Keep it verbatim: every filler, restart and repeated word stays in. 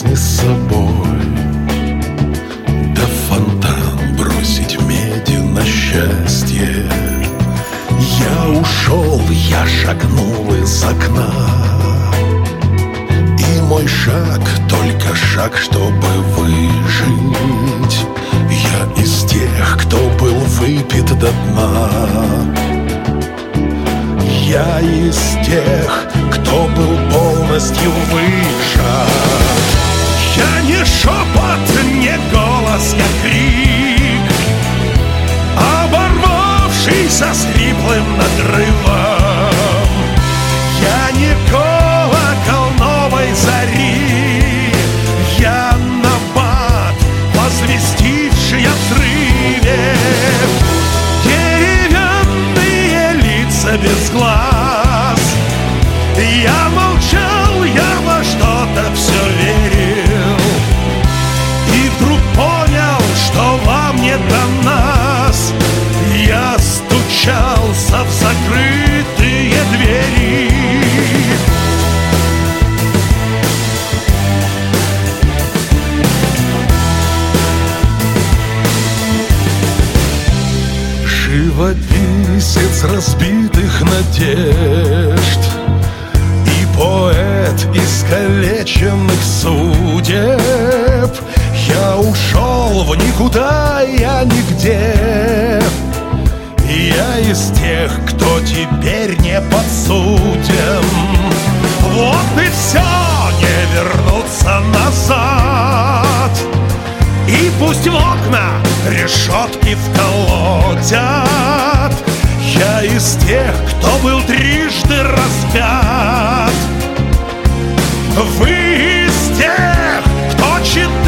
жизни с собой, да фонтан бросить меди на счастье. Я ушел, я шагнул из окна, и мой шаг только шаг, чтобы выжить. Я из тех, кто был выпит до дна. Я из тех, кто был полностью выжат. Я не шепот, не голос, я крик, оборвавшийся с хриплым надрывом. Я не колокол новой зари, я набат, возвестивший о взрыве. Деревянные лица без глаз. Я молчал, я во что-то все верил, и вдруг понял, что вам не до нас. Я стучался в закрытые двери. Живописец разбитых надежд и поэт искалеченных судеб. Я ушел в никуда, я нигде. Я из тех, кто теперь не подсуден. Вот и все, не вернуться назад. И пусть в окна решетки вколотят. Я из тех, кто был трижды распят. Вы из тех, кто читал